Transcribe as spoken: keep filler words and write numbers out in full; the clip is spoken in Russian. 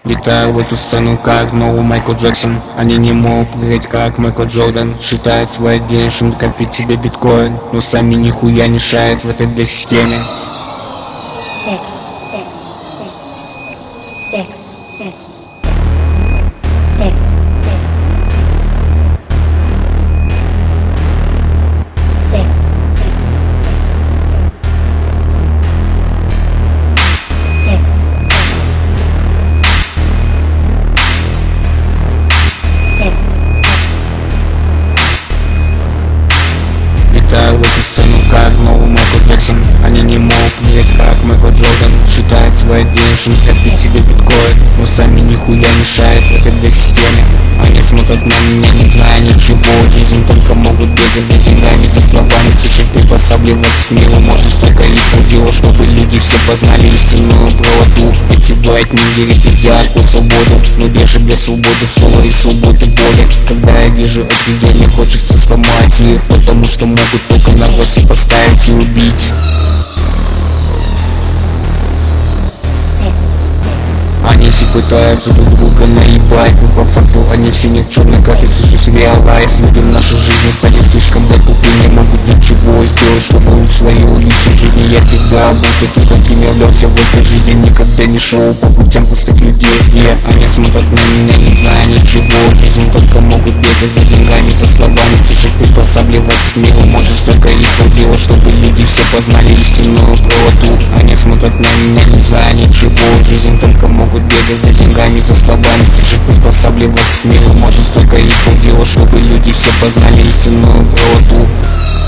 Летаю в эту сцену как новый Майкл Джексон. Они не могут прыгать как Майкл Джордан. Считают свои деньги, чтобы копить себе биткоин, но сами нихуя не шарят в этой для системе. Секс, секс, секс, секс, секс, секс, секс, секс, секс, секс. Летаю в эту сцену как новый Майкл Джексон. Они не могут прыгать как Майкл Джордан. Считают свои деньги, чтобы копить себе биткоин, но сами нихуя не шарят в этой для системе. Они смотрят на меня, не зная ничего. Жизнь только могут бегать за деньгами, за словами, всех приспосабливаться к миру. Может только и дело, чтобы люди все познали истинную правоту. Эти white нигеры пиздят по свободу, но где же для свободы слова и свободы воли? Когда я вижу этих людей, мне хочется сломать их, потому что могут только на вас поставить и убить. Они все пытаются друг друга наебать, но по факту они все никчемные, как и сейчас в реал лайф. Люди в нашей жизни стали слишком блядь тупые, не могут ничего сделать, чтобы улучшить свою личную жизнь. Я всегда был таким, каким являлся в этой жизни, никогда не шел по путям пустых людей. Yeah. Они смотрят на меня, не зная ничего. Жизнь только могут бегать за деньгами, за словами, всех приспосабливаться к миру. Может только их дело, чтобы люди все познали истинную правоту. Они смотрят на меня, не зная ничего. Жизнь только могут бегать за деньгами, за словами, всех приспосабливаться к миру. Может только их дело, чтобы люди все познали истинную правоту.